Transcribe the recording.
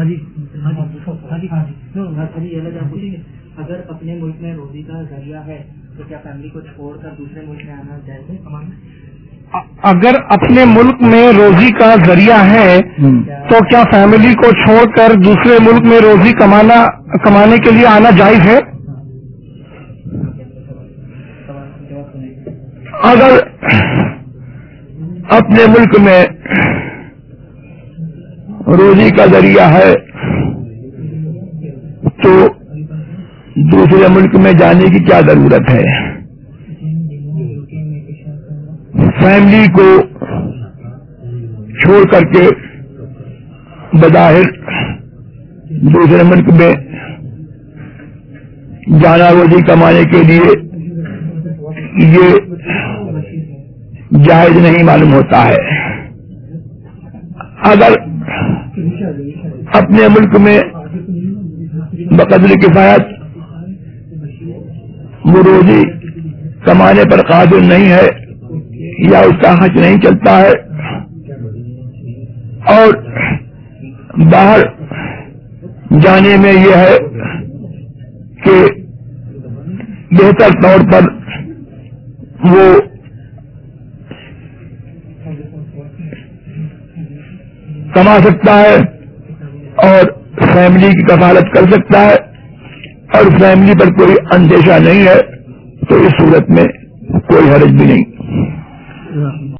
اگر اپنے ملک میں روزی کا ذریعہ ہے تو کیا فیملی کو چھوڑ کر دوسرے ملک میں آنا جائز ہے کمانا؟ اگر اپنے ملک میں روزی کا ذریعہ ہے تو کیا فیملی کو چھوڑ کر دوسرے ملک میں روزی کمانے کے لیے آنا جائز ہے؟ اگر اپنے ملک میں روزی کا ذریعہ ہے تو دوسرے ملک میں جانے کی کیا ضرورت ہے؟ فیملی کو چھوڑ کر کے بظاہر دوسرے ملک میں جانا روزی کمانے کے لیے یہ جائز نہیں معلوم ہوتا ہے. اگر اپنے ملک میں بقدر کفایت وہ روزی کمانے پر قادر نہیں ہے یا اس کا خرچ نہیں چلتا ہے اور باہر جانے میں یہ ہے کہ بہتر طور پر وہ کما سکتا ہے اور فیملی کی کفالت کر سکتا ہے اور فیملی پر کوئی اندیشہ نہیں ہے تو اس صورت میں کوئی حرج بھی نہیں.